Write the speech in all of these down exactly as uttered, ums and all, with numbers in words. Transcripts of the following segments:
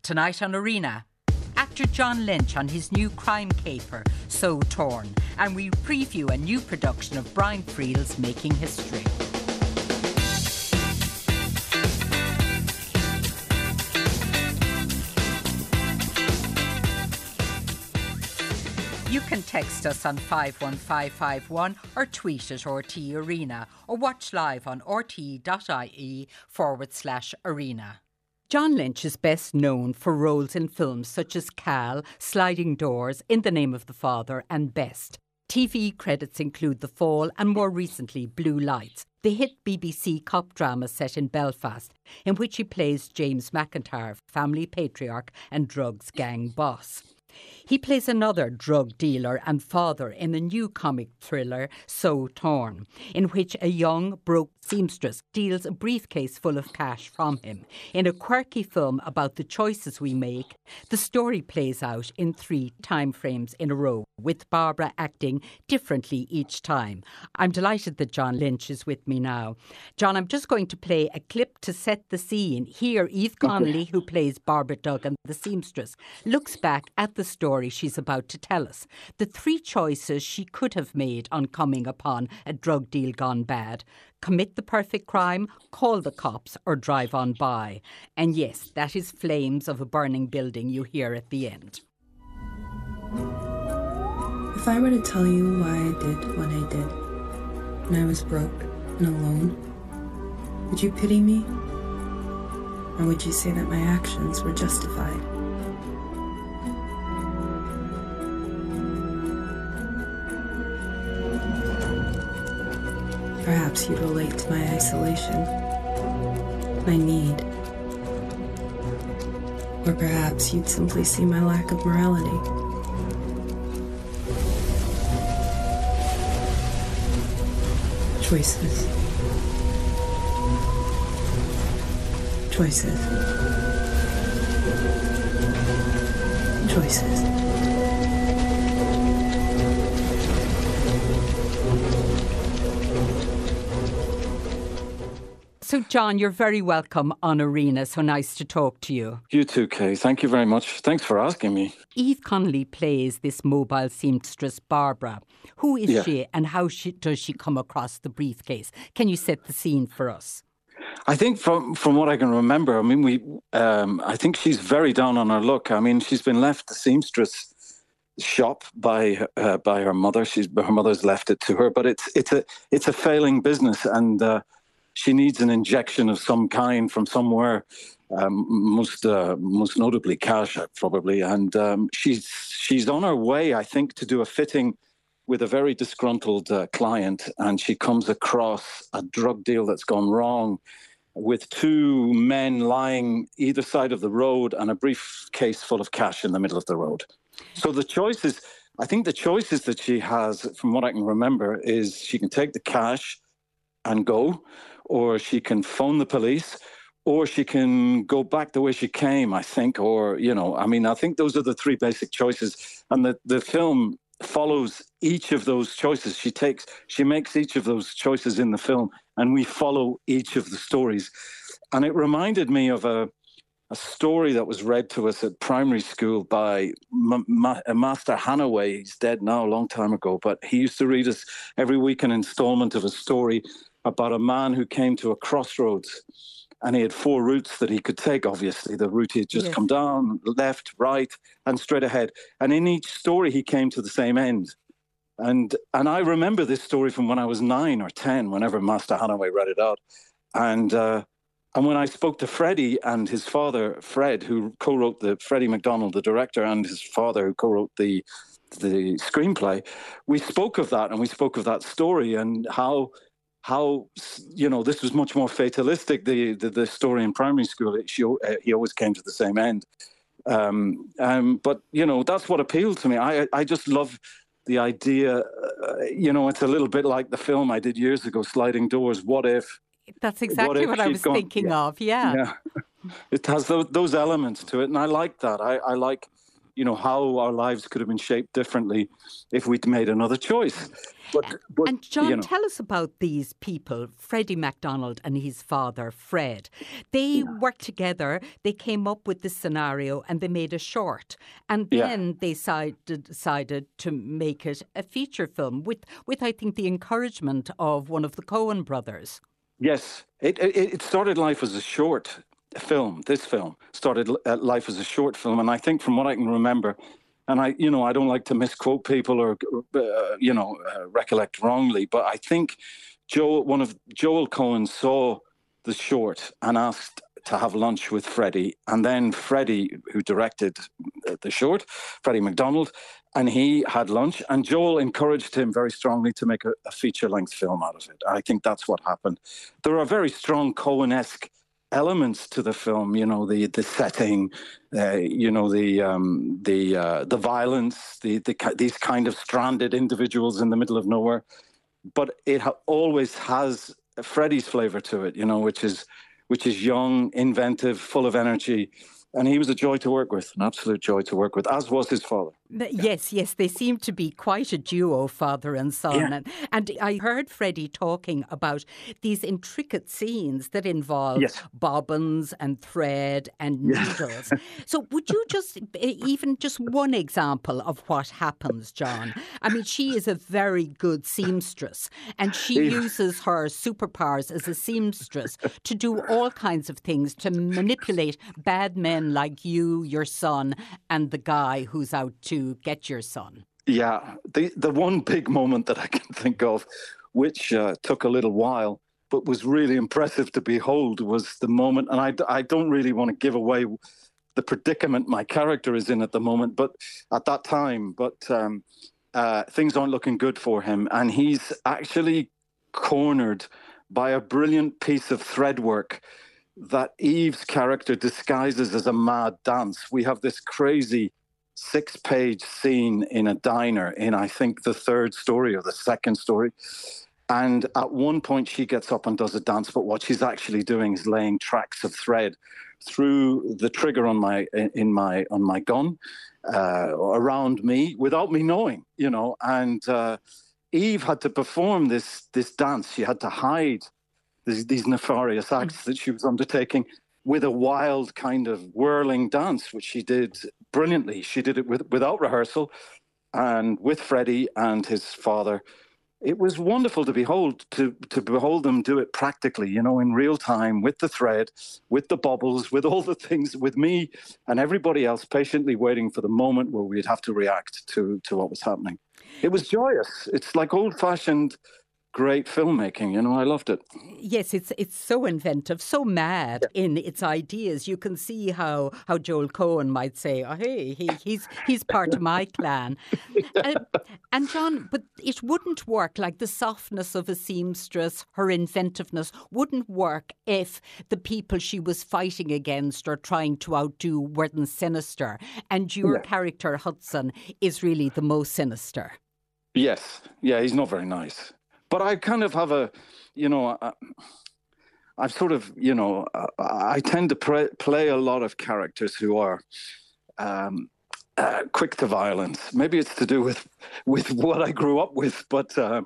Tonight on Arena, actor John Lynch on his new crime caper, So Torn, and we preview a new production of Brian Friel's Making History. You can text us on five one five five one or tweet at R T E Arena or watch live on rte.ie forward slash arena. John Lynch is best known for roles in films such as Cal, Sliding Doors, In the Name of the Father and Best. T V credits include The Fall and more recently Blue Lights, the hit B B C cop drama set in Belfast, in which he plays James McIntyre, family patriarch and drugs gang boss. He plays another drug dealer and father in a new comic thriller, So Torn, in which a young, broke seamstress steals a briefcase full of cash from him. In a quirky film about the choices we make, the story plays out in three time frames in a row, with Barbara acting differently each time. I'm delighted that John Lynch is with me now. John, I'm just going to play a clip to set the scene. Here, Eve Connolly, okay, who plays Barbara Duggan, the seamstress, looks back at the story she's about to tell us. The three choices she could have made on coming upon a drug deal gone bad: commit the perfect crime, call the cops, or drive on by. And yes, that is flames of a burning building you hear at the end. If I were to tell you why I did what I did, when I was broke and alone, would you pity me? Or would you say that my actions were justified? Perhaps you'd relate to my isolation, my need. Or perhaps you'd simply see my lack of morality. Choices. Choices. Choices. So, John, you're very welcome on Arena. So nice to talk to you. You too, Kay. Thank you very much. Thanks for asking me. Eve Connolly plays this mobile seamstress, Barbara. Who is yeah. she and how she, does she come across the briefcase? Can you set the scene for us? I think from, from what I can remember, I mean, we. Um, I think she's very down on her luck. I mean, she's been left the seamstress shop by uh, by her mother. She's her mother's left it to her, but it's it's a it's a failing business, and uh, she needs an injection of some kind from somewhere, um, most uh, most notably cash, probably. And um, she's she's on her way, I think, to do a fitting with a very disgruntled uh, client, and she comes across a drug deal that's gone wrong, with two men lying either side of the road and a briefcase full of cash in the middle of the road. So the choices, I think the choices that she has, from what I can remember, is she can take the cash and go, or she can phone the police, or she can go back the way she came, I think, or, you know, I mean, I think those are the three basic choices. And the, the film follows each of those choices. She takes, she makes each of those choices in the film, and we follow each of the stories. And it reminded me of a, a story that was read to us at primary school by M- Ma- Master Hannaway. He's dead now, a long time ago, but he used to read us every week an installment of a story about a man who came to a crossroads, and he had four routes that he could take, obviously. The route he had just yes. come down, left, right, and straight ahead. And in each story, he came to the same end. And and I remember this story from when I was nine or ten, whenever Master Hannaway read it out. And uh, and when I spoke to Freddie and his father, Fred, who co-wrote the, Freddie McDonald, the director, and his father, who co-wrote the, the screenplay, we spoke of that, and we spoke of that story and how... how, you know, this was much more fatalistic, the the, the story in primary school. It, she, uh, he always came to the same end. Um, um, but, you know, that's what appealed to me. I, I just love the idea, uh, you know, it's a little bit like the film I did years ago, Sliding Doors. What if? That's exactly what, what I was gone, thinking yeah, of, yeah. yeah. It has those, those elements to it, and I like that. I, I like you know, how our lives could have been shaped differently if we'd made another choice. But, but and John, you know, tell us about these people, Freddie MacDonald and his father, Fred. They yeah. worked together, they came up with this scenario and they made a short. And then yeah. they decided, decided to make it a feature film with, with, I think, the encouragement of one of the Coen brothers. Yes, it, it, it started life as a short film. This film started life as a short film. And I think from what I can remember, and I, you know, I don't like to misquote people or, uh, you know, uh, recollect wrongly, but I think Joel, one of Joel Coen saw the short and asked to have lunch with Freddie. And then Freddie, who directed the short, Freddie MacDonald, and he had lunch. And Joel encouraged him very strongly to make a, a feature-length film out of it. I think that's what happened. There are very strong Coen-esque elements to the film, you know, the the setting, uh, you know, the um, the uh, the violence, the, the these kind of stranded individuals in the middle of nowhere. But it ha- always has Freddie's flavor to it, you know, which is which is young, inventive, full of energy. And he was a joy to work with, an absolute joy to work with, as was his father. Yes, yes, they seem to be quite a duo, father and son. Yeah. And, and I heard Freddie talking about these intricate scenes that involve yes. bobbins and thread and needles. Yes. So would you just, even just one example of what happens, John? I mean, she is a very good seamstress and she yeah. uses her superpowers as a seamstress to do all kinds of things, to manipulate bad men like you, your son, and the guy who's out to get your son. Yeah, the the one big moment that I can think of, which uh, took a little while, but was really impressive to behold, was the moment, and I, I don't really want to give away the predicament my character is in at the moment, but at that time, but um, uh, things aren't looking good for him, and he's actually cornered by a brilliant piece of thread work that Eve's character disguises as a mad dance. We have this crazy six-page scene in a diner in, I think, the third story or the second story. And at one point, she gets up and does a dance, but what she's actually doing is laying tracks of thread through the trigger on my in my on my gun uh, around me without me knowing, you know. And uh, Eve had to perform this this dance. She had to hide these, these nefarious acts that she was undertaking with a wild kind of whirling dance, which she did brilliantly. She did it with, without rehearsal and with Freddie and his father. It was wonderful to behold, to, to behold them do it practically, you know, in real time, with the thread, with the bobbles, with all the things, with me and everybody else patiently waiting for the moment where we'd have to react to, to what was happening. It was joyous. It's like old-fashioned great filmmaking, you know, I loved it. Yes, it's it's so inventive, so mad yeah. in its ideas. You can see how, how Joel Coen might say, oh, hey, he, he's he's part of my clan. yeah. uh, and John, but it wouldn't work, like the softness of a seamstress, her inventiveness wouldn't work if the people she was fighting against or trying to outdo weren't sinister. And your yeah. character, Hudson, is really the most sinister. Yes, yeah, he's not very nice. But I kind of have a, you know, I, I've sort of, you know, I tend to pre- play a lot of characters who are um, uh, quick to violence. Maybe it's to do with with what I grew up with, but uh,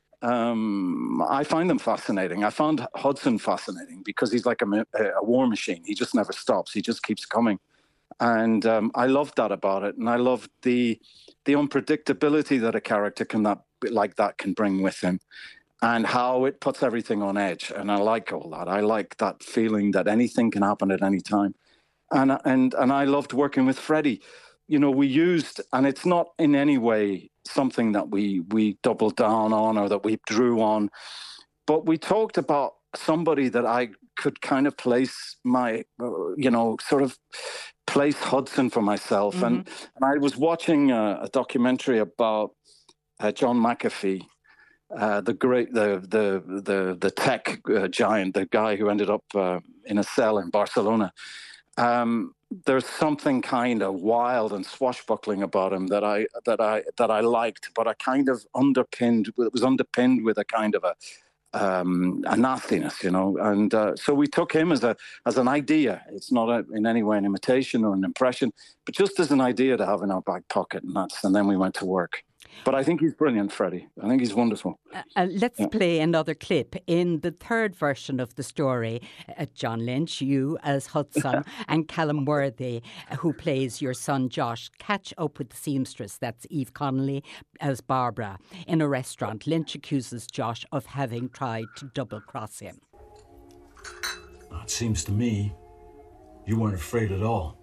um, I find them fascinating. I found Hudson fascinating because he's like a, a war machine. He just never stops. He just keeps coming. And um, I loved that about it. And I loved the the unpredictability that a character can that like that can bring with him, and how it puts everything on edge. And I like all that. I like that feeling that anything can happen at any time. And and and I loved working with Freddie. You know, we used, and it's not in any way something that we we doubled down on or that we drew on, but we talked about somebody that I could kind of place my, you know, sort of place Hudson for myself. Mm-hmm. And, and I was watching a, a documentary about uh, John McAfee, uh, the great, the the the the tech uh, giant, the guy who ended up uh, in a cell in Barcelona. Um, there's something kind of wild and swashbuckling about him that I that I that I liked, but I kind of underpinned. It was underpinned with a kind of a um, a nastiness, you know. And uh, so we took him as a as an idea. It's not a, in any way an imitation or an impression, but just as an idea to have in our back pocket. And that's and then we went to work. But I think he's brilliant, Freddie. I think he's wonderful. Uh, uh, let's yeah. play another clip. In the third version of the story, uh, John Lynch, you as Hudson, and Callum Worthy, who plays your son Josh, catch up with the seamstress, that's Eve Connolly, as Barbara. In a restaurant, Lynch accuses Josh of having tried to double-cross him. It seems to me you weren't afraid at all.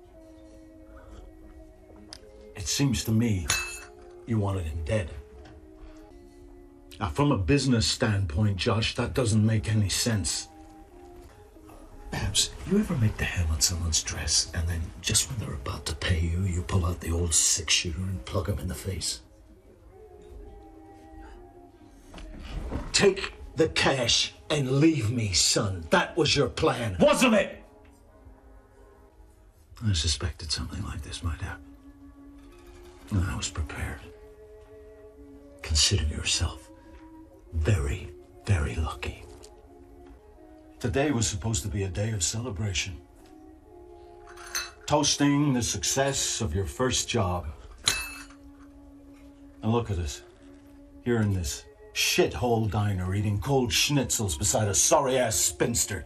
It seems to me you wanted him dead. Now, from a business standpoint, Josh, that doesn't make any sense. Babs, you ever make the hem on someone's dress and then just when they're about to pay you, you pull out the old six-shooter and plug them in the face? Take the cash and leave me, son. That was your plan, wasn't it? I suspected something like this might happen. And I was prepared. Consider yourself very, very lucky. Today was supposed to be a day of celebration. Toasting the success of your first job. And look at us. Here in this shithole diner eating cold schnitzels beside a sorry-ass spinster.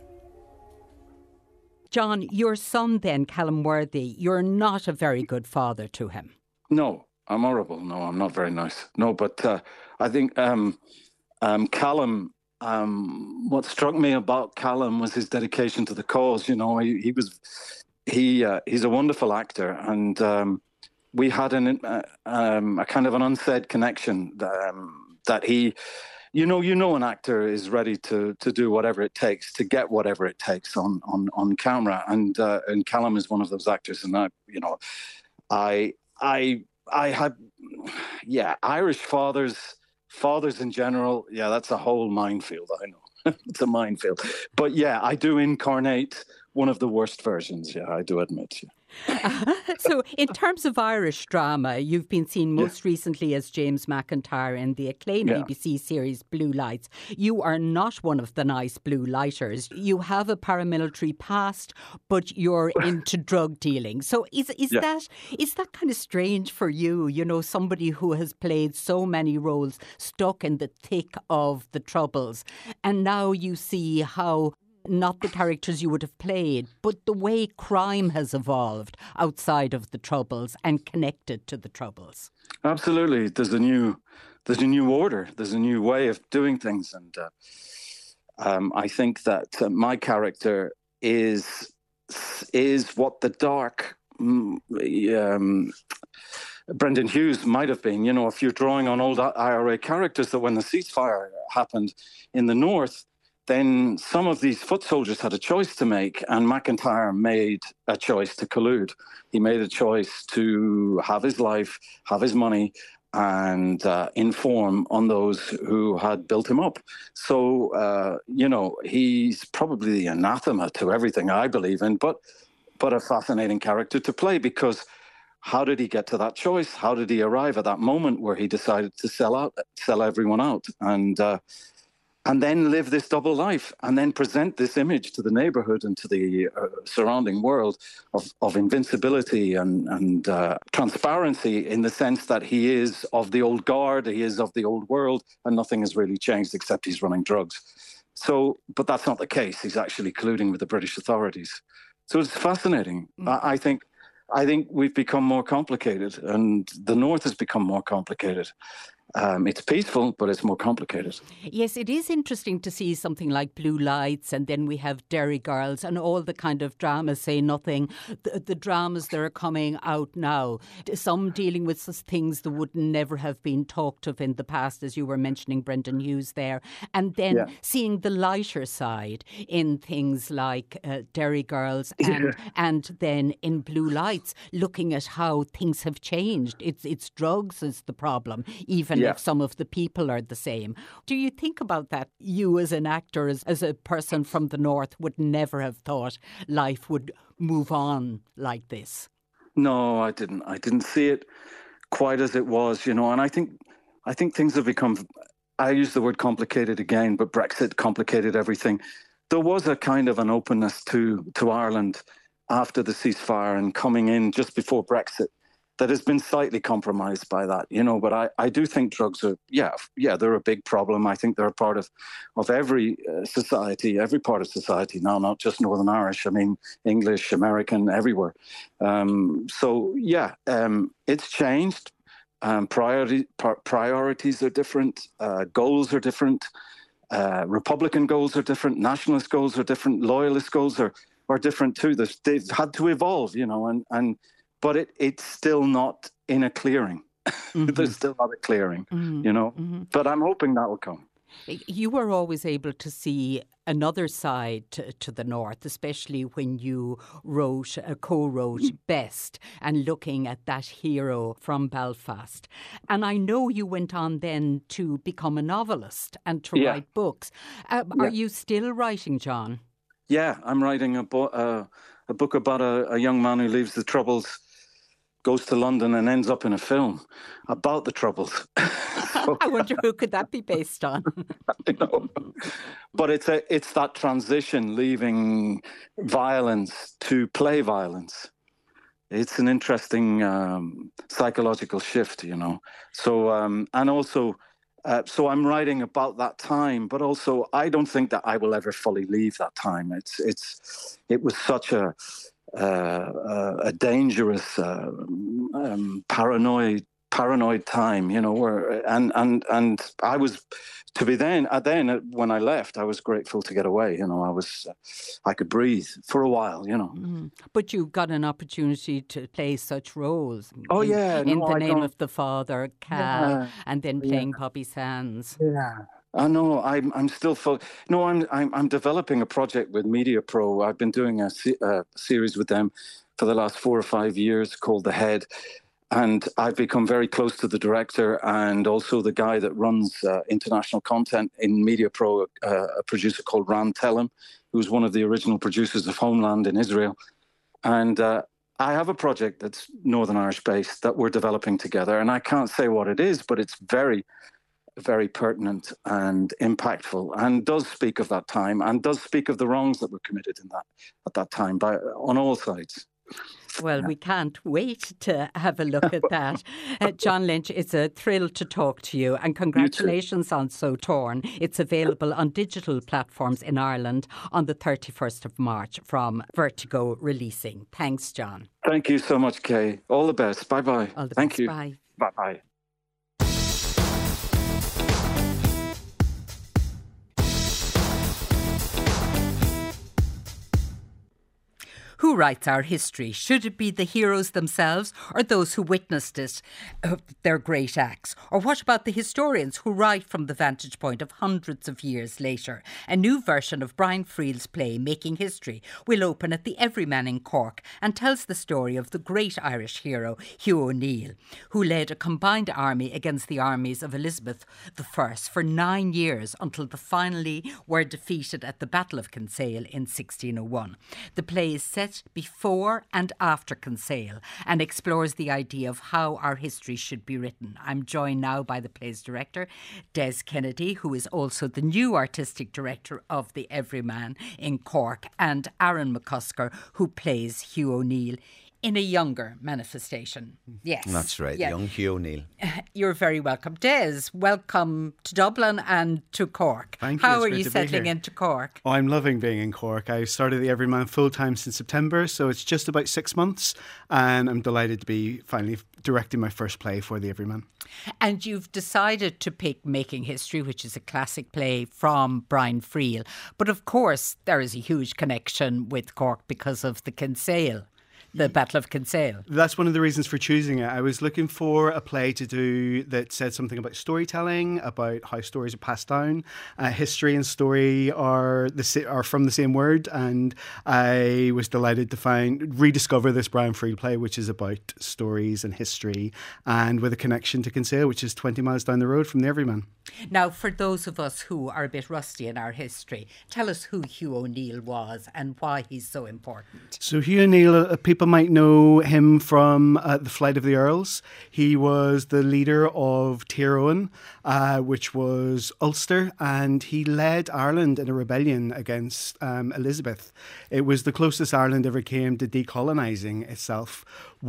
John, your son then, Callum Worthy, you're not a very good father to him. No. I'm horrible. No, I'm not very nice. No, but uh, I think um, um, Callum, um, what struck me about Callum was his dedication to the cause. You know, he, he was, he uh, he's a wonderful actor. And um, we had an, uh, um, a kind of an unsaid connection um, that he, you know, you know, an actor is ready to to do whatever it takes to get whatever it takes on on, on camera. And, uh, and Callum is one of those actors. And, I, you know, I, I, I had, yeah, Irish fathers, fathers in general, yeah, that's a whole minefield, I know. It's a minefield. But yeah, I do incarnate one of the worst versions, yeah, I do admit. Yeah. Uh, so in terms of Irish drama, you've been seen most yeah. recently as James McIntyre in the acclaimed yeah. B B C series Blue Lights. You are not one of the nice blue lighters. You have a paramilitary past, but you're into drug dealing. So is is yeah. that is that kind of strange for you? You know, somebody who has played so many roles, stuck in the thick of the Troubles, and now you see how not the characters you would have played, but the way crime has evolved outside of the Troubles and connected to the Troubles. Absolutely. There's a new there's a new order. There's a new way of doing things. And uh, um, I think that uh, my character is is what the dark um, Brendan Hughes might have been. You know, if you're drawing on old I R A characters, that when the ceasefire happened in the north, then some of these foot soldiers had a choice to make, and McIntyre made a choice to collude. He made a choice to have his life, have his money, and uh, inform on those who had built him up. So, uh, you know, he's probably the anathema to everything I believe in, but but a fascinating character to play, because how did he get to that choice? How did he arrive at that moment where he decided to sell out, sell everyone out? And uh, and then live this double life, and then present this image to the neighborhood and to the uh, surrounding world of, of invincibility and, and uh, transparency, in the sense that he is of the old guard, he is of the old world, and nothing has really changed except he's running drugs. So, but that's not the case. He's actually colluding with the British authorities. So it's fascinating. Mm. I, I think I think we've become more complicated, and the North has become more complicated. Um, it's peaceful, but it's more complicated. Yes, it is interesting to see something like Blue Lights, and then we have Derry Girls and all the kind of dramas, Say Nothing, the, the dramas that are coming out now. Some dealing with such things that would never have been talked of in the past, as you were mentioning Brendan Hughes there. And then yeah. seeing the lighter side in things like uh, Derry Girls and, yeah. and then in Blue Lights, looking at how things have changed. It's, it's drugs is the problem, even yeah. if some of the people are the same. Do you think about that? You as an actor, as, as a person from the North, would never have thought life would move on like this. No, I didn't. I didn't see it quite as it was, you know, and I think I think things have become I use the word complicated again, but Brexit complicated everything. There was a kind of an openness to, to Ireland after the ceasefire and coming in just before Brexit that has been slightly compromised by that, you know. But I, I do think drugs are, yeah, yeah, they're a big problem. I think they're a part of, of every uh, society, every part of society now, not just Northern Irish. I mean, English, American, everywhere. Um, so, yeah, um, it's changed. Um, priority, par- priorities are different. Uh, goals are different. Uh, Republican goals are different. Nationalist goals are different. Loyalist goals are, are different too. They've, they've had to evolve, you know, and, and but it, it's still not in a clearing. Mm-hmm. There's still not a clearing, mm-hmm. you know. Mm-hmm. But I'm hoping that will come. You were always able to see another side to, to the North, especially when you wrote, uh, co-wrote Best and looking at that hero from Belfast. And I know you went on then to become a novelist and to yeah. write books. Uh, yeah. Are you still writing, John? Yeah, I'm writing a, bo- uh, a book about a, a young man who leaves the Troubles, goes to London and ends up in a film about the Troubles. So, I wonder who could that be based on? I know. But it's a it's that transition, leaving violence to play violence. It's an interesting um, psychological shift, you know. So um, and also, uh, so I'm writing about that time, but also I don't think that I will ever fully leave that time. It's it's it was such a Uh, a dangerous, uh, um, paranoid, paranoid time, you know. Where and and and I was to be then. Uh, then uh, when I left, I was grateful to get away. You know, I was, uh, I could breathe for a while. You know. Mm. But you got an opportunity to play such roles. Oh in, yeah, in no, the I name don't... of the Father, Cal, yeah. and then playing yeah. Poppy Sands. Yeah. I know. I'm. I'm still. Fo- no, I'm. I'm. I'm developing a project with MediaPro. I've been doing a, se- a series with them for the last four or five years called The Head, and I've become very close to the director and also the guy that runs uh, international content in MediaPro, uh, a producer called Ran Telem, who's one of the original producers of Homeland in Israel, and. Uh, I have a project that's Northern Irish based that we're developing together, and I can't say what it is, but it's very. very pertinent and impactful, and does speak of that time and does speak of the wrongs that were committed in that at that time by on all sides. Well, yeah. we can't wait to have a look at that. Uh, John Lynch, it's a thrill to talk to you, and congratulations on So Torn. It's available on digital platforms in Ireland on the thirty-first of March from Vertigo Releasing. Thanks, John. Thank you so much, Kay. All the best. Bye-bye. All the Thank best. you. Bye. Bye-bye. Who writes our history? Should it be the heroes themselves or those who witnessed it, uh, their great acts? Or what about the historians who write from the vantage point of hundreds of years later? A new version of Brian Friel's play, Making History, will open at the Everyman in Cork and tells the story of the great Irish hero, Hugh O'Neill, who led a combined army against the armies of Elizabeth the First for nine years until they finally were defeated at the Battle of Kinsale in sixteen oh one. The play is set before and after Kinsale and explores the idea of how our history should be written. I'm joined now by the play's director, Des Kennedy, who is also the new artistic director of the Everyman in Cork, and Aaron McCusker, who plays Hugh O'Neill in a younger manifestation. Yes. That's right, yeah. Young Hugh O'Neill. You're very welcome. Des, welcome to Dublin and to Cork. Thank you. How it's are you settling into Cork? Oh, I'm loving being in Cork. I started the Everyman full-time since September, so it's just about six months, and I'm delighted to be finally directing my first play for the Everyman. And you've decided to pick Making History, which is a classic play from Brian Friel. But of course, there is a huge connection with Cork because of the Kinsale. The Battle of Kinsale. That's one of the reasons for choosing it. I was looking for a play to do that said something about storytelling, about how stories are passed down. Uh, history and story are the are from the same word, and I was delighted to find rediscover this Brian Friel play, which is about stories and history, and with a connection to Kinsale, which is twenty miles down the road from the Everyman. Now, for those of us who are a bit rusty in our history, tell us who Hugh O'Neill was and why he's so important. So Hugh O'Neill, uh, people people might know him from uh, The Flight of the Earls. He was the leader of Tyrone, uh, which was Ulster, and he led Ireland in a rebellion against um, Elizabeth. It was the closest Ireland ever came to decolonising itself,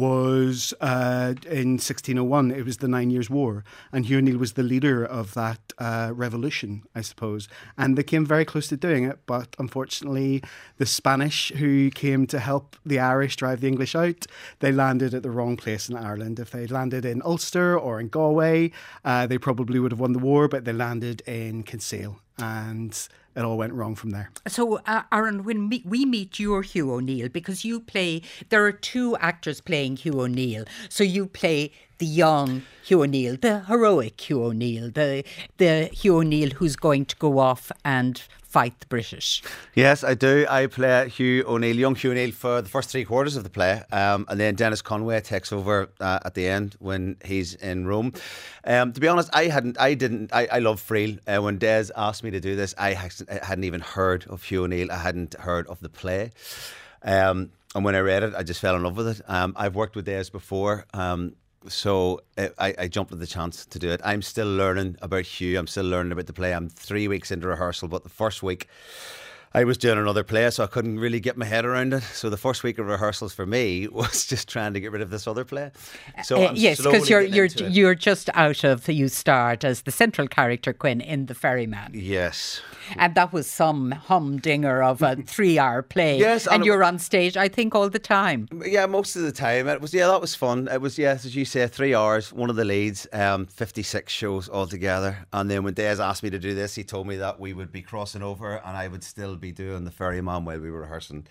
was uh, in sixteen oh one. It was the Nine Years' War, and Hugh O'Neill was the leader of that uh, revolution, I suppose. And they came very close to doing it, but unfortunately, the Spanish who came to help the Irish drive the English out, they landed at the wrong place in Ireland. If they'd landed in Ulster or in Galway, uh, they probably would have won the war, but they landed in Kinsale, and it all went wrong from there. So, uh, Aaron, when we, we meet your Hugh O'Neill, because you play, there are two actors playing Hugh O'Neill. So you play the young Hugh O'Neill, the heroic Hugh O'Neill, the the Hugh O'Neill who's going to go off and fight the British. Yes, I do. I play Hugh O'Neill, young Hugh O'Neill, for the first three quarters of the play, um, and then Dennis Conway takes over uh, at the end when he's in Rome. Um, to be honest, I hadn't, I didn't, I, I love Friel. Uh, when Des asked me to do this, I hadn't even heard of Hugh O'Neill. I hadn't heard of the play. Um, and when I read it, I just fell in love with it. Um, I've worked with Des before. Um, So I, I jumped at the chance to do it. I'm still learning about Hugh. I'm still learning about the play. I'm three weeks into rehearsal, but the first week I was doing another play, so I couldn't really get my head around it. So the first week of rehearsals for me was just trying to get rid of this other play. So uh, yes, because you're you're you're just out of, you start as the central character, Quinn, in The Ferryman. Yes. And that was some humdinger of a three-hour play. Yes, and, and you're on stage, I think, all the time. Yeah, most of the time. It was yeah, that was fun. It was yes, as you say, three hours. One of the leads, um, fifty-six shows altogether. And then when Des asked me to do this, he told me that we would be crossing over, and I would still be doing The Ferryman while we were rehearsing.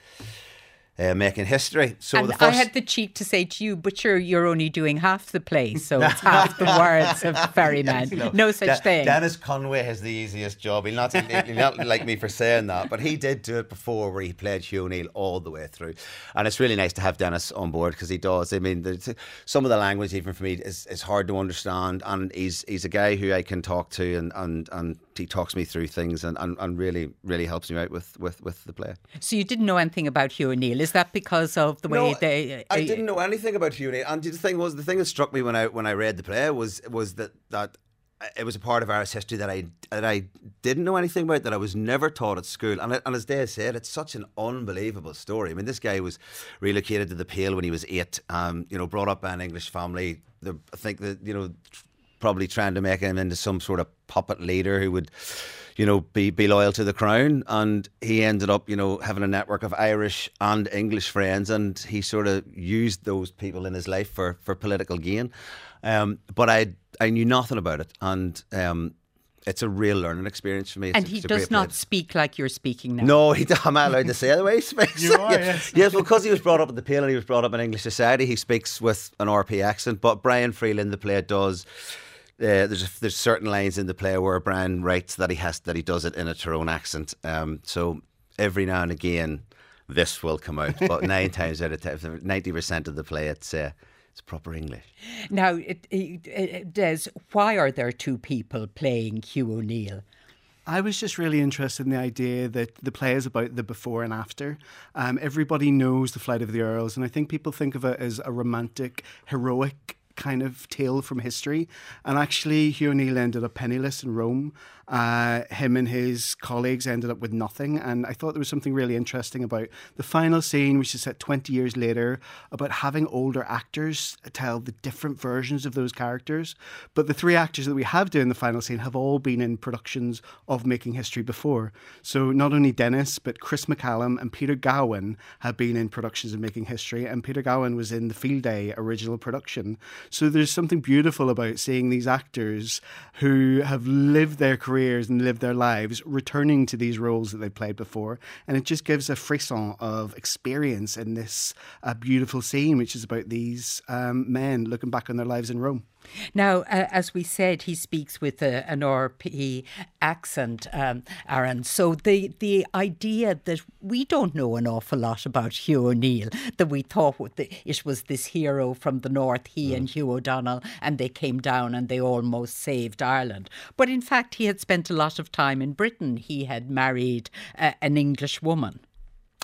Uh, making history. So and the first... I had the cheek to say to you, but you're, you're only doing half the play, so it's half the words of The Ferryman. No, no such De- thing. Dennis Conway has the easiest job. He'll not, he'll not like me for saying that, but he did do it before, where he played Hugh O'Neill all the way through. And it's really nice to have Dennis on board, because he does. I mean, some of the language, even for me, is, is hard to understand, and he's he's a guy who I can talk to, and, and, and he talks me through things, and, and, and really, really helps me out with, with, with the play. So you didn't know anything about Hugh O'Neill. Is that because of the way no, they? Uh, I didn't know anything about Hugh O'Neill, and the thing was, the thing that struck me when I when I read the play was was that that it was a part of Irish history that I that I didn't know anything about, that I was never taught at school. And, and as Dave said, it's such an unbelievable story. I mean, this guy was relocated to the Pale when he was eight. Um, you know, brought up by an English family. The, I think that you know, probably trying to make him into some sort of puppet leader who would, you know, be, be loyal to the crown. And he ended up, you know, having a network of Irish and English friends, and he sort of used those people in his life for, for political gain. Um, but I I knew nothing about it, and um, it's a real learning experience for me. It's, and he does not play. speak like you're speaking now. No, he, am I allowed to say the way he speaks? You are, yes. Yes, well, because he was brought up at the Pale and he was brought up in English society, he speaks with an R P accent. But Brian Friel in the play does. Uh, there's a, there's certain lines in the play where Brian writes that he has that he does it in a Tyrone accent. Um, so every now and again, this will come out. But nine times out of ten, ninety percent of the play, it's uh, it's proper English. Now, it, it, it, Des, why are there two people playing Hugh O'Neill? I was just really interested in the idea that the play is about the before and after. Um, everybody knows The Flight of the Earls, and I think people think of it as a romantic, heroic kind of tale from history. And actually, Hugh O'Neill ended up penniless in Rome. Uh, him and his colleagues ended up with nothing. And I thought there was something really interesting about the final scene, which is set twenty years later, about having older actors tell the different versions of those characters. But the three actors that we have doing the final scene have all been in productions of Making History before. So not only Dennis, but Chris McCallum and Peter Gowan have been in productions of Making History. And Peter Gowan was in the Field Day original production. So there's something beautiful about seeing these actors who have lived their careers and lived their lives returning to these roles that they played before. And it just gives a frisson of experience in this uh, beautiful scene, which is about these um, men looking back on their lives in Rome. Now, uh, as we said, he speaks with a, an R P accent, um, Aaron. So the, the idea that we don't know an awful lot about Hugh O'Neill, that we thought it was this hero from the north, he mm. and Hugh O'Donnell, and they came down and they almost saved Ireland. But in fact, he had spent a lot of time in Britain. He had married uh, an English woman.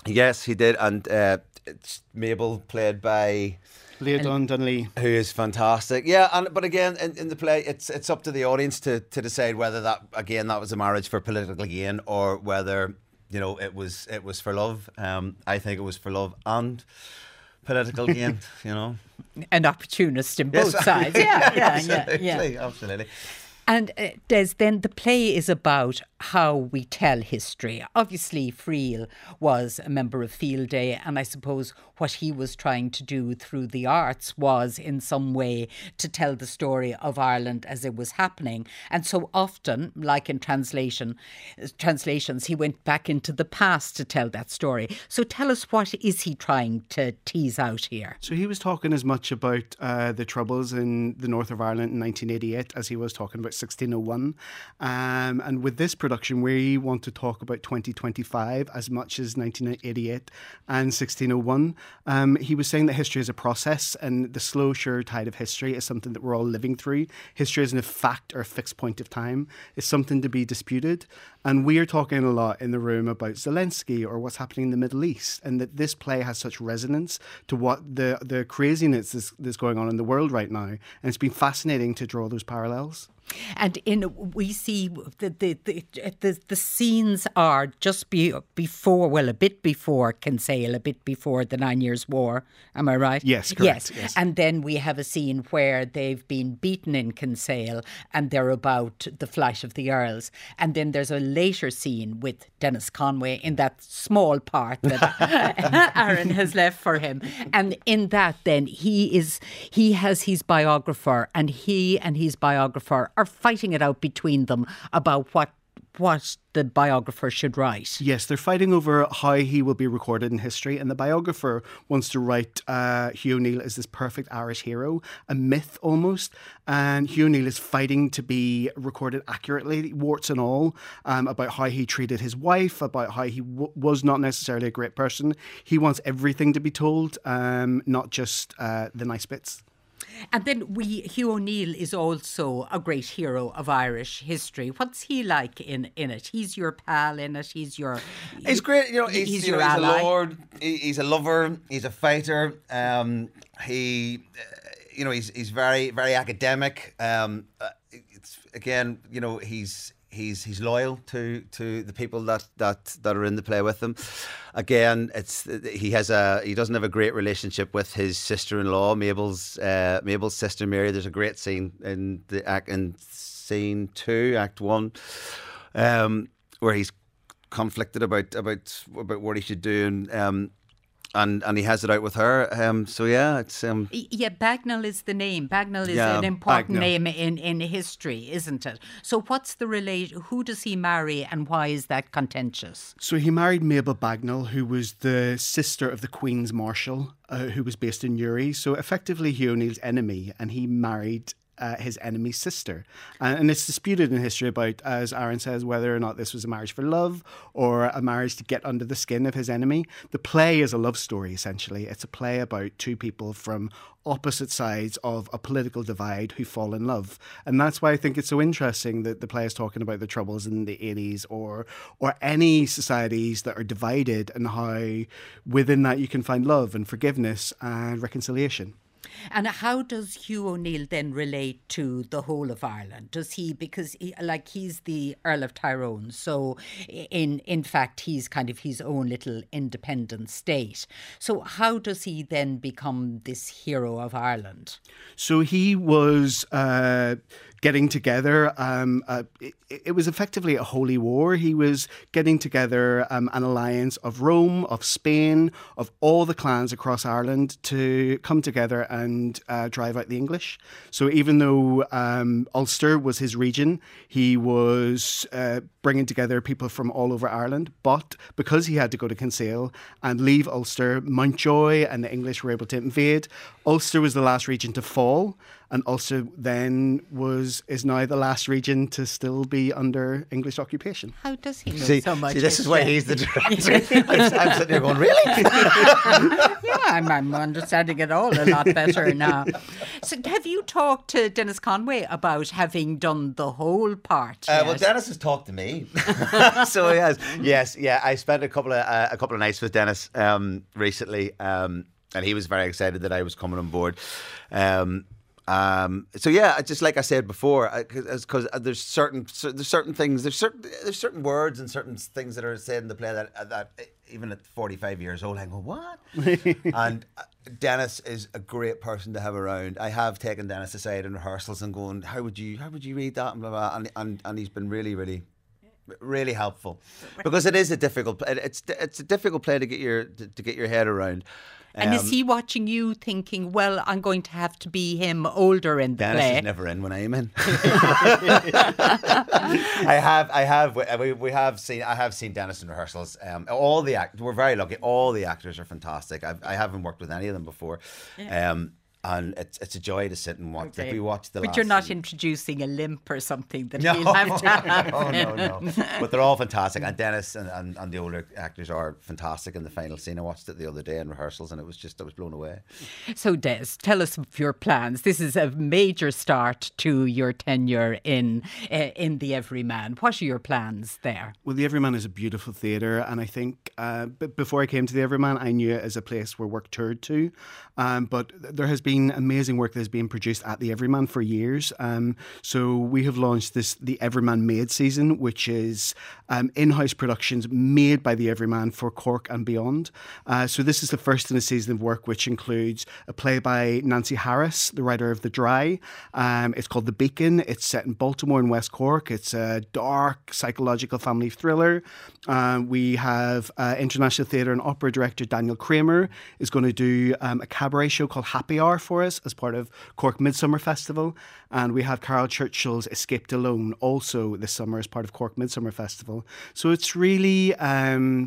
Yes, he did, and uh, it's Mabel played by Lea Dunn Dunley, who is fantastic. Yeah, and but again, in, in the play, it's it's up to the audience to, to decide whether that again that was a marriage for political gain or whether you know it was it was for love. Um, I think it was for love and political gain. You know, an opportunist in both yes, sides. Yeah, yeah, absolutely, yeah, yeah. absolutely. And uh, Des, then the play is about how we tell history. Obviously, Friel was a member of Field Day, and I suppose what he was trying to do through the arts was in some way to tell the story of Ireland as it was happening. And so often, like in translation, translations, he went back into the past to tell that story. So tell us, what is he trying to tease out here? So he was talking as much about uh, the Troubles in the north of Ireland in nineteen eighty-eight as he was talking about sixteen oh one. Um, and with this production, we want to talk about twenty twenty-five as much as nineteen eighty-eight and sixteen oh one. Um, he was saying that history is a process, and the slow, sure tide of history is something that we're all living through. History isn't a fact or a fixed point of time. It's something to be disputed. And we are talking a lot in the room about Zelensky or what's happening in the Middle East, and that this play has such resonance to what the, the craziness that's, that's going on in the world right now. And it's been fascinating to draw those parallels. And in we see the the the, the, the scenes are just be, before, well, a bit before Kinsale, a bit before the Nine Years' War. Am I right? Yes, correct. Yes. yes. And then we have a scene where they've been beaten in Kinsale and they're about the flight of the Earls. And then there's a later scene with Dennis Conway in that small part that Aaron has left for him. And in that, then he is he has his biographer, and he and his biographer are fighting it out between them about what what the biographer should write. Yes, they're fighting over how he will be recorded in history, and the biographer wants to write uh, Hugh O'Neill as this perfect Irish hero, a myth almost, and Hugh O'Neill is fighting to be recorded accurately, warts and all, um, about how he treated his wife, about how he w- was not necessarily a great person. He wants everything to be told, um, not just uh, the nice bits. And then we, Hugh O'Neill is also a great hero of Irish history. What's he like in, in it? He's your pal in it. He's your. He's great. You know, he's, he's you your know, he's ally. a lord. He, he's a lover. He's a fighter. Um, he, uh, you know, he's he's very very academic. Um, uh, it's again, you know, he's. He's he's loyal to, to the people that, that, that are in the play with him. Again, it's he has a he doesn't have a great relationship with his sister-in-law, Mabel's uh, Mabel's sister Mary. There's a great scene in the act in scene two, Act One, um, where he's conflicted about about about what he should do, and um, and and he has it out with her. Um, so yeah, it's um, yeah. Bagnall is the name. Bagnall is Yeah, an important Bagnall. name in, in history, isn't it? So what's the relation? Who does he marry, and why is that contentious? So he married Mabel Bagnall, who was the sister of the Queen's Marshal, uh, who was based in Uri. So effectively Hugh O'Neill's enemy, and he married Uh, his enemy's sister. And, and it's disputed in history about, as Aaron says, whether or not this was a marriage for love or a marriage to get under the skin of his enemy. The play is a love story, essentially. It's a play about two people from opposite sides of a political divide who fall in love. And that's why I think it's so interesting that the play is talking about the Troubles in the eighties or or any societies that are divided, and how within that you can find love and forgiveness and reconciliation. And how does Hugh O'Neill then relate to the whole of Ireland? Does he, because he, like he's the Earl of Tyrone, so in in fact he's kind of his own little independent state. So how does he then become this hero of Ireland? So he was uh, getting together. Um, uh, it, it was effectively a holy war. He was getting together um, an alliance of Rome, of Spain, of all the clans across Ireland to come together and uh, drive out the English. So even though um, Ulster was his region, he was uh, bringing together people from all over Ireland. But because he had to go to Kinsale and leave Ulster, Mountjoy and the English were able to invade. Ulster was the last region to fall, and Ulster then was is now the last region to still be under English occupation. How does he know see, so much? see, this is why he's the director. I'm, I'm sitting here going, really? Yeah, I'm, I'm understanding it all a lot better now. So have you talked to Dennis Conway about having done the whole part? Uh, well, Dennis has talked to me, so he has. Yes, yeah. I spent a couple of uh, a couple of nights with Dennis um, recently, um, and he was very excited that I was coming on board. Um, Um, so yeah, just like I said before, because there's certain there's certain things, there's certain there's certain words and certain things that are said in the play that that even at forty-five years old, I go, what? And Dennis is a great person to have around. I have taken Dennis aside in rehearsals and going, how would you how would you read that and blah blah, and and, and he's been really really. really helpful, because it is a difficult it's it's a difficult play to get your to, to get your head around. And um, is he watching you thinking, well, I'm going to have to be him older in the Dennis play? Dennis is never in when I'm in. I have, I have, we, we have seen, I have seen Dennis in rehearsals. Um, all the act, we're very lucky. All the actors are fantastic. I've, I haven't worked with any of them before. Yeah. Um, And it's it's a joy to sit and watch. Okay. Like we watched the but last you're not season. Introducing a limp or something that no, he'll have to have. no, no, no. But they're all fantastic. And Dennis and, and, and the older actors are fantastic in the final scene. I watched it the other day in rehearsals and it was just, I was blown away. So Des, tell us of your plans. This is a major start to your tenure in uh, in The Everyman. What are your plans there? Well, The Everyman is a beautiful theatre, and I think uh, b- before I came to The Everyman, I knew it as a place where work toured to. Um, but there has been amazing work that has been produced at The Everyman for years. Um, so we have launched this The Everyman Made season, which is um, in-house productions made by The Everyman for Cork and beyond. Uh, so this is the first in a season of work, which includes a play by Nancy Harris, the writer of The Dry. Um, it's called The Beacon. It's set in Baltimore and West Cork. It's a dark psychological family thriller. Uh, we have uh, international theatre and opera director Daniel Kramer is going to do um, a cabaret show called Happy Hour for us as part of Cork Midsummer Festival. And we have Carol Churchill's Escaped Alone also this summer as part of Cork Midsummer Festival. So it's really um,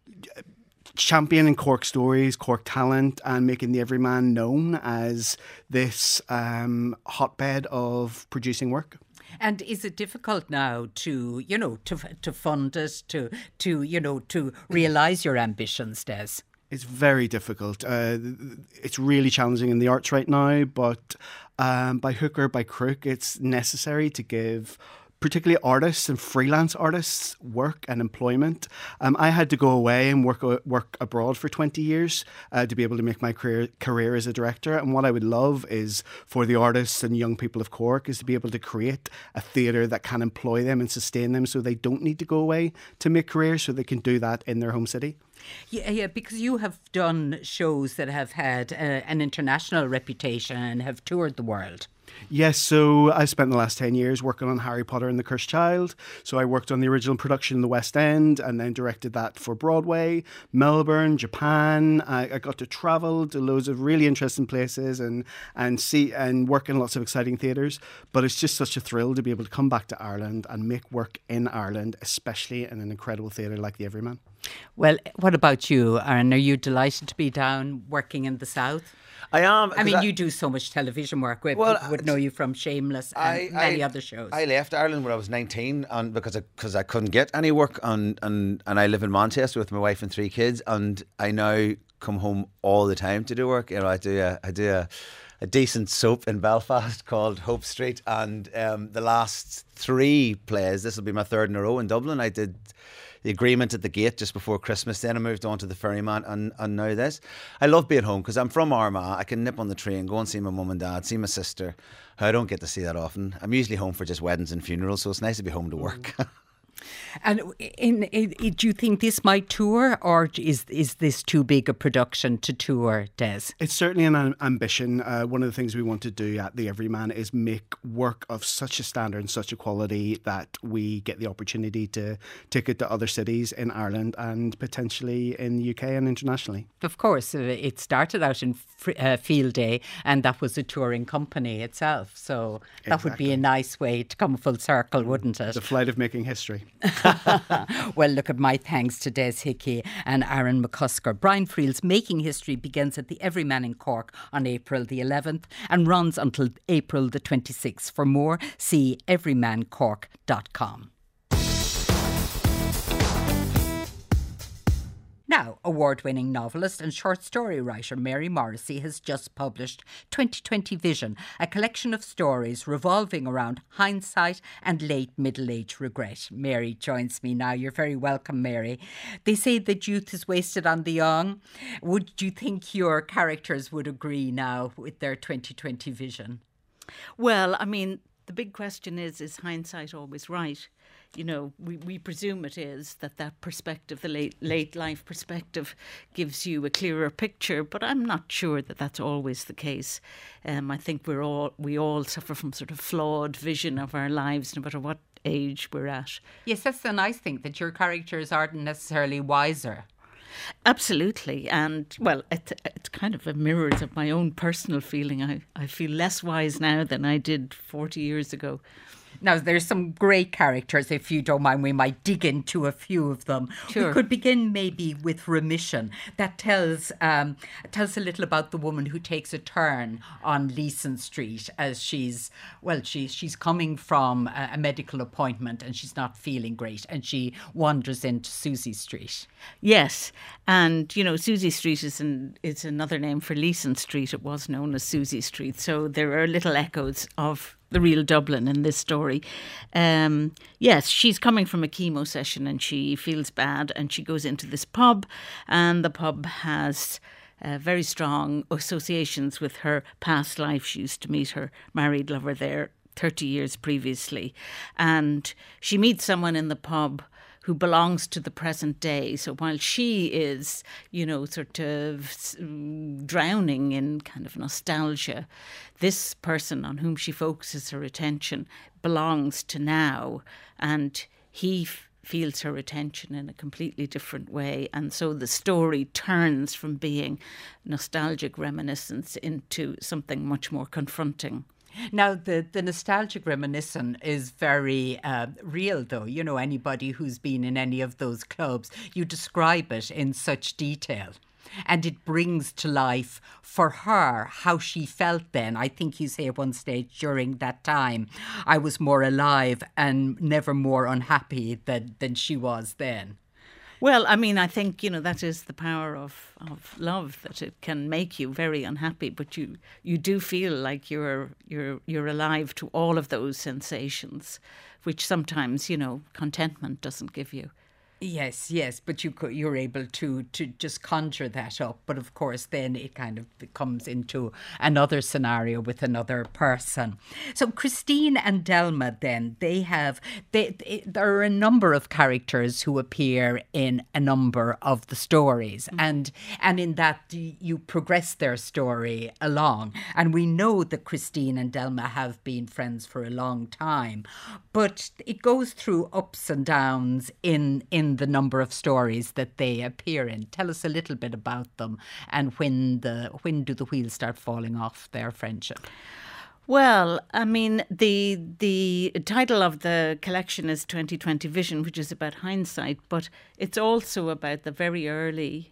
championing Cork stories, Cork talent, and making The Everyman known as this um, hotbed of producing work. And is it difficult now to, you know, to to fund it, to, to you know, to realise your ambitions, Des? It's very difficult. Uh, it's really challenging in the arts right now, but um, by hook or by crook, it's necessary to give particularly artists and freelance artists work and employment. Um, I had to go away and work work abroad for twenty years uh, to be able to make my career career as a director. And what I would love is for the artists and young people of Cork is to be able to create a theatre that can employ them and sustain them so they don't need to go away to make careers, so they can do that in their home city. Yeah, yeah, because you have done shows that have had uh, an international reputation and have toured the world. Yes, so I spent the last ten years working on Harry Potter and the Cursed Child. So I worked on the original production in the West End and then directed that for Broadway, Melbourne, Japan. I, I got to travel to loads of really interesting places and and see and work in lots of exciting theatres. But it's just such a thrill to be able to come back to Ireland and make work in Ireland, especially in an incredible theatre like The Everyman. Well, what about you, Aaron? Are you delighted to be down working in the South? I am. I mean, I, you do so much television work. Well, people would know you from Shameless and I, many I, other shows. I left Ireland when I was nineteen, and because I because I couldn't get any work, and, and and I live in Manchester with my wife and three kids, and I now come home all the time to do work. You know, I do a I do a, a decent soap in Belfast called Hope Street, and um, the last three plays. This will be my third in a row in Dublin. I did The Agreement at the Gate just before Christmas. Then I moved on to The Ferryman, and, and now this. I love being home because I'm from Armagh. I can nip on the train, go and see my mum and dad, see my sister. I don't get to see that often. I'm usually home for just weddings and funerals, so it's nice to be home to work. And in, in, in, do you think this might tour, or is is this too big a production to tour, Des? It's certainly an ambition. Uh, one of the things we want to do at The Everyman is make work of such a standard and such a quality that we get the opportunity to take it to other cities in Ireland and potentially in the U K and internationally. Of course, it started out in uh, Field Day, and that was a touring company itself. So that exactly. would be a nice way to come full circle, wouldn't it? The flight of making history. Well, look, at my thanks to Des Hickey and Aaron McCusker. Brian Friel's Making History begins at the Everyman in Cork on April the eleventh and runs until April the twenty-sixth. For more, see everyman cork dot com. Now, award-winning novelist and short story writer Mary Morrissey has just published twenty twenty Vision, a collection of stories revolving around hindsight and late middle-age regret. Mary joins me now. You're very welcome, Mary. They say that youth is wasted on the young. Would you think your characters would agree now with their twenty twenty Vision? Well, I mean, the big question is, is hindsight always right? You know, we, we presume it is, that that perspective, the late late life perspective, gives you a clearer picture. But I'm not sure that that's always the case. Um, I think we're all we all suffer from sort of flawed vision of our lives, no matter what age we're at. Yes, that's the nice thing, that your characters aren't necessarily wiser. Absolutely. And, well, it, it's kind of a mirrors of my own personal feeling. I, I feel less wise now than I did forty years ago. Now, there's some great characters. If you don't mind, we might dig into a few of them. Sure. We could begin maybe with Remission. That tells um, tells a little about the woman who takes a turn on Leeson Street as she's, well, she's, she's coming from a, a medical appointment and she's not feeling great, and she wanders into Susie Street. Yes. And, you know, Susie Street is, an, is another name for Leeson Street. It was known as Susie Street. So there are little echoes of the real Dublin in this story. Um, yes, she's coming from a chemo session and she feels bad, and she goes into this pub, and the pub has uh, very strong associations with her past life. She used to meet her married lover there thirty years previously, and she meets someone in the pub who belongs to the present day. So while she is, you know, sort of drowning in kind of nostalgia, this person on whom she focuses her attention belongs to now, and he f- feels her attention in a completely different way. And so the story turns from being nostalgic reminiscence into something much more confronting. Now, the, the nostalgic reminiscence is very uh, real, though. You know, anybody who's been in any of those clubs, you describe it in such detail. And it brings to life for her how she felt then. I think you say at one stage during that time, I was more alive and never more unhappy than, than she was then. Well, I mean, I think, you know, that is the power of, of love, that it can make you very unhappy, but you, you do feel like you're you're you're alive to all of those sensations, which sometimes, you know, contentment doesn't give you. Yes, yes, but you could, you're able to to just conjure that up. But of course, then it kind of comes into another scenario with another person. So Christine and Delma, then they have they, they there are a number of characters who appear in a number of the stories, mm-hmm. and and in that you progress their story along. And we know that Christine and Delma have been friends for a long time, but it goes through ups and downs in in. the number of stories that they appear in. Tell us a little bit about them, and when the when do the wheels start falling off their friendship? Well, I mean, the the title of the collection is twenty twenty Vision, which is about hindsight, but it's also about the very early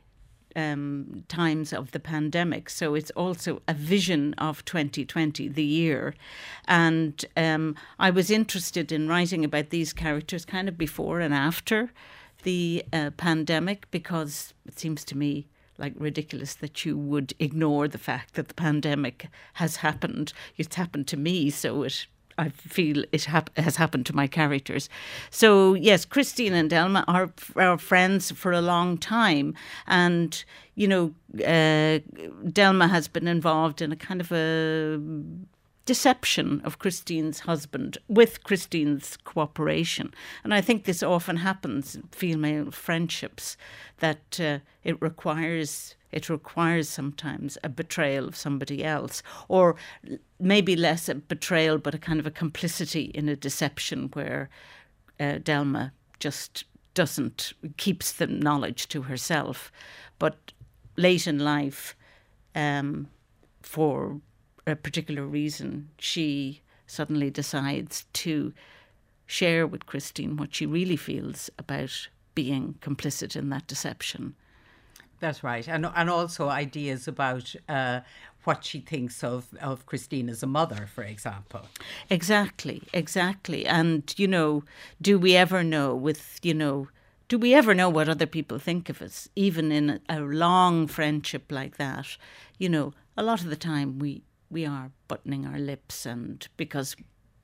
um, times of the pandemic. So it's also a vision of twenty twenty, the year. And um, I was interested in writing about these characters kind of before and after the uh, pandemic, because it seems to me like ridiculous that you would ignore the fact that the pandemic has happened. It's happened to me, so it I feel it hap- has happened to my characters. So yes, Christine and Delma are, are friends for a long time, and you know, uh, Delma has been involved in a kind of a deception of Christine's husband with Christine's cooperation. And I think this often happens in female friendships, that uh, it requires it requires sometimes a betrayal of somebody else, or maybe less a betrayal but a kind of a complicity in a deception where uh, Delma just doesn't, keeps the knowledge to herself. But late in life, um, for a particular reason, she suddenly decides to share with Christine what she really feels about being complicit in that deception. That's right. And and also ideas about uh, what she thinks of, of Christine as a mother, for example. Exactly, exactly. And, you know, do we ever know with, you know, do we ever know what other people think of us, even in a, a long friendship like that? You know, a lot of the time we, we are buttoning our lips, and because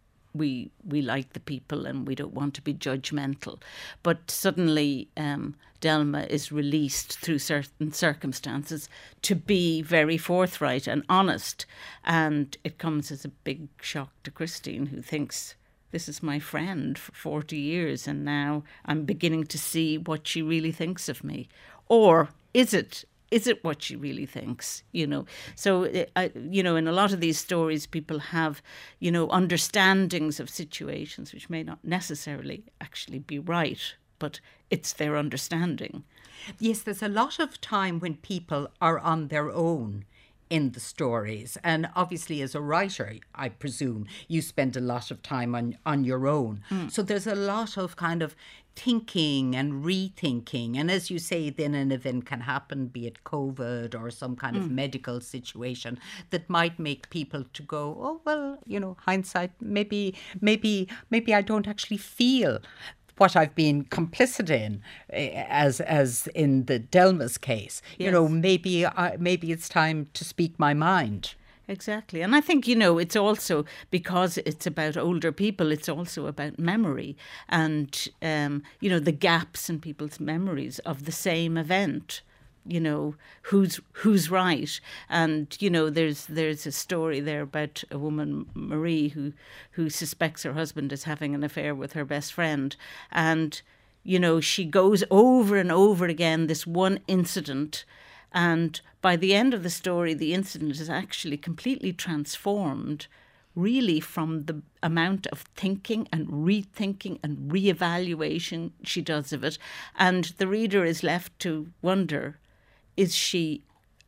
we we like the people and we don't want to be judgmental. But suddenly um, Delma is released through certain circumstances to be very forthright and honest. And it comes as a big shock to Christine, who thinks, this is my friend for forty years and now I'm beginning to see what she really thinks of me. Or is it Is it what she really thinks, you know? So, uh, you know, in a lot of these stories, people have, you know, understandings of situations which may not necessarily actually be right, but it's their understanding. Yes, there's a lot of time when people are on their own in the stories. And obviously, as a writer, I presume, you spend a lot of time on, on your own. Mm. So there's a lot of kind of thinking and rethinking. And as you say, then an event can happen, be it COVID or some kind mm. of medical situation that might make people to go, oh, well, you know, hindsight, maybe, maybe, maybe I don't actually feel what I've been complicit in, as as in the Delma's case. Yes. You know, maybe I, maybe it's time to speak my mind. Exactly. And I think, you know, it's also, because it's about older people, it's also about memory and, um, you know, the gaps in people's memories of the same event. You know, who's who's right. And, you know, there's there's a story there about a woman, Marie, who, who suspects her husband is having an affair with her best friend. And, you know, she goes over and over again this one incident. And by the end of the story, the incident is actually completely transformed, really, from the amount of thinking and rethinking and reevaluation she does of it. And the reader is left to wonder, is she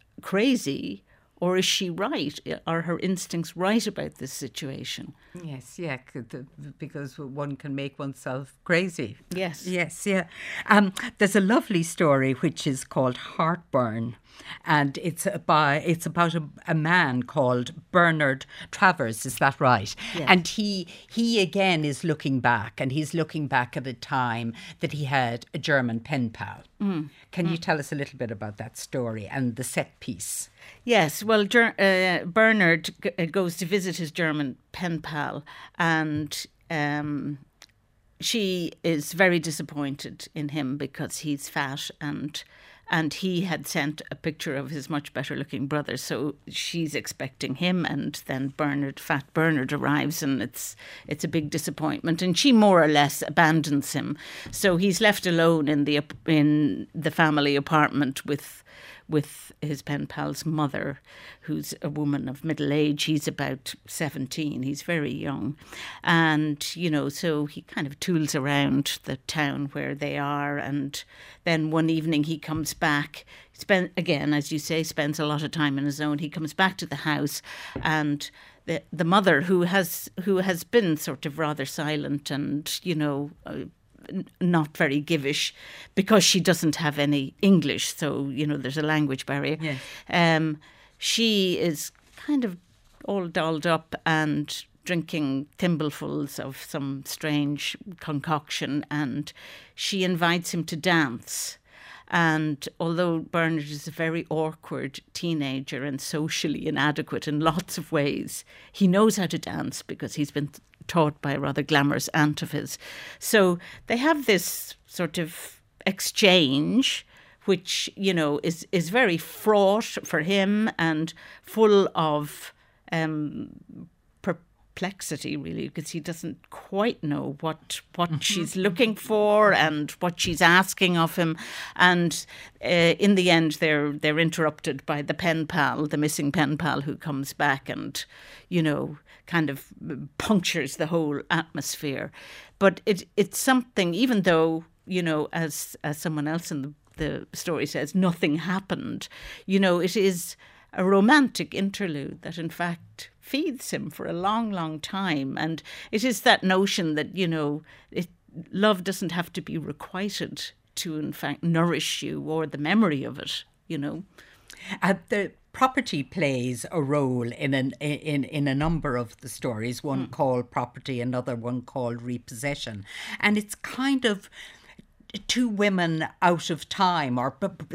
crazy or is she right? Are her instincts right about this situation? Yes, yeah, because one can make oneself crazy. Yes. Yes, yeah. Um, there's a lovely story which is called Heartburn. And it's by it's about a, a man called Bernard Travers, is that right? Yes. And he he again is looking back, and he's looking back at a time that he had a German pen pal. Mm. Can mm. you tell us a little bit about that story and the set piece? Yes, well, Ger- uh, Bernard g- goes to visit his German pen pal, and um, she is very disappointed in him because he's fat, and and he had sent a picture of his much better looking brother. So she's expecting him, and then Bernard, fat Bernard, arrives, and it's it's a big disappointment. And she more or less abandons him. So he's left alone in the in the family apartment with with his pen pal's mother, who's a woman of middle age. He's about seventeen. He's very young. And, you know, so he kind of tools around the town where they are. And then one evening he comes back, spend, again, as you say, spends a lot of time on his own. He comes back to the house, and the the mother, who has who has been sort of rather silent and, you know, uh, not very givish, because she doesn't have any English, so, you know, there's a language barrier. Yes. Um, she is kind of all dolled up and drinking thimblefuls of some strange concoction, and she invites him to dance. And although Bernard is a very awkward teenager and socially inadequate in lots of ways, he knows how to dance because he's been taught by a rather glamorous aunt of his. So they have this sort of exchange, which, you know, is, is very fraught for him and full of um, perplexity, really, because he doesn't quite know what what mm-hmm. she's looking for and what she's asking of him. And uh, in the end, they're they're interrupted by the pen pal, the missing pen pal, who comes back and, you know, kind of punctures the whole atmosphere. But it it's something, even though, you know, as as someone else in the, the story says, nothing happened, you know, it is a romantic interlude that in fact feeds him for a long, long time. And it is that notion that, you know, it, love doesn't have to be requited to in fact nourish you, or the memory of it, you know. Uh, the property plays a role in an in in a number of the stories. One mm. called Property, another one called Repossession, and it's kind of two women out of time or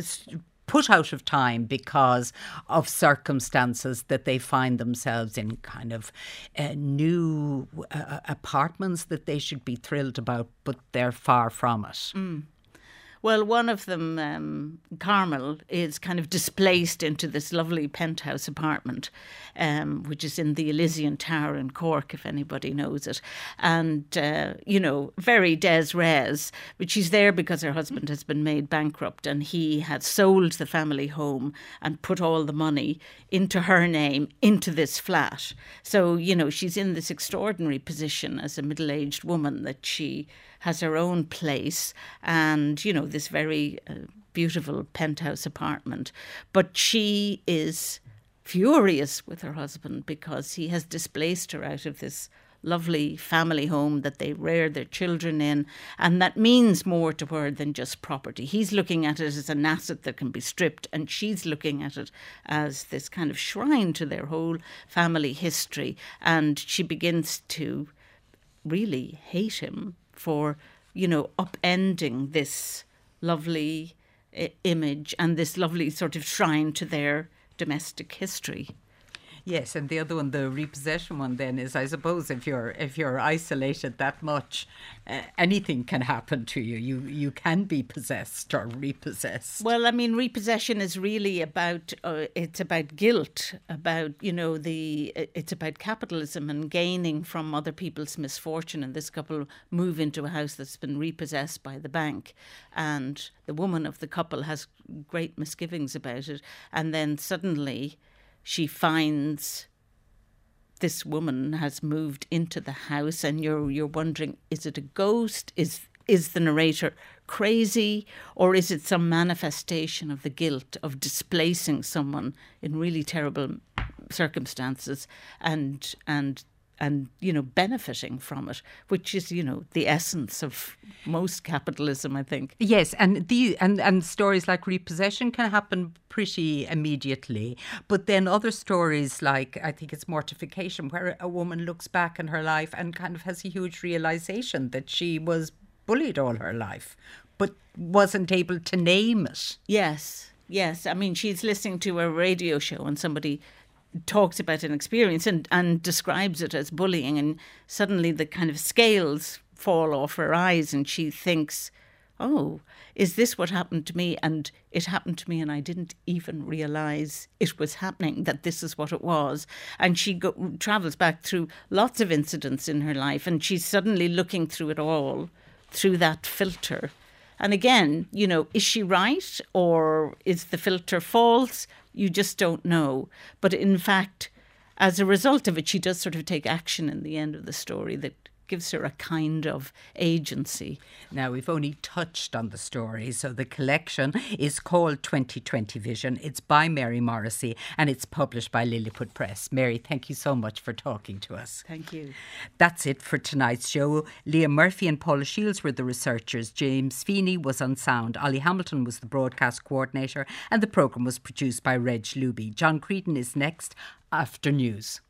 put out of time because of circumstances that they find themselves in, kind of uh, new uh, apartments that they should be thrilled about, but they're far from it. Mm. Well, one of them, um, Carmel, is kind of displaced into this lovely penthouse apartment, um, which is in the Elysian Tower in Cork, if anybody knows it. And, uh, you know, very des res, but she's there because her husband has been made bankrupt and he had sold the family home and put all the money into her name, into this flat. So, you know, she's in this extraordinary position as a middle-aged woman that she has her own place and, you know, this very uh, beautiful penthouse apartment. But she is furious with her husband because he has displaced her out of this lovely family home that they rear their children in, and that means more to her than just property. He's looking at it as an asset that can be stripped, and she's looking at it as this kind of shrine to their whole family history, and she begins to really hate him for, you know, upending this lovely uh, image and this lovely sort of shrine to their domestic history. Yes, and the other one, the repossession one, then is, I suppose, if you're if you're isolated that much, uh, anything can happen to you. You you can be possessed or repossessed. Well, I mean, repossession is really about uh, it's about guilt, about, you know, the it's about capitalism and gaining from other people's misfortune. And this couple move into a house that's been repossessed by the bank, and the woman of the couple has great misgivings about it, and then suddenly she finds this woman has moved into the house, and you're you're wondering, is it a ghost? Is is the narrator crazy, or is it some manifestation of the guilt of displacing someone in really terrible circumstances and and and, you know, benefiting from it, which is, you know, the essence of most capitalism, I think. Yes, and the and, and stories like repossession can happen pretty immediately. But then other stories like, I think it's mortification, where a woman looks back in her life and kind of has a huge realisation that she was bullied all her life, but wasn't able to name it. Yes, yes. I mean, she's listening to a radio show and somebody talks about an experience and, and describes it as bullying, and suddenly the kind of scales fall off her eyes and she thinks, oh, is this what happened to me? And it happened to me and I didn't even realise it was happening, that this is what it was. And she go, travels back through lots of incidents in her life, and she's suddenly looking through it all through that filter. And again, you know, is she right or is the filter false? You just don't know. But in fact, as a result of it, she does sort of take action in the end of the story that gives her a kind of agency. Now, we've only touched on the story. So the collection is called twenty twenty Vision. It's by Mary Morrissey and it's published by Lilliput Press. Mary, thank you so much for talking to us. Thank you. That's it for tonight's show. Liam Murphy and Paula Shields were the researchers. James Feeney was on sound. Ollie Hamilton was the broadcast coordinator. And the programme was produced by Reg Luby. John Creedon is next after news.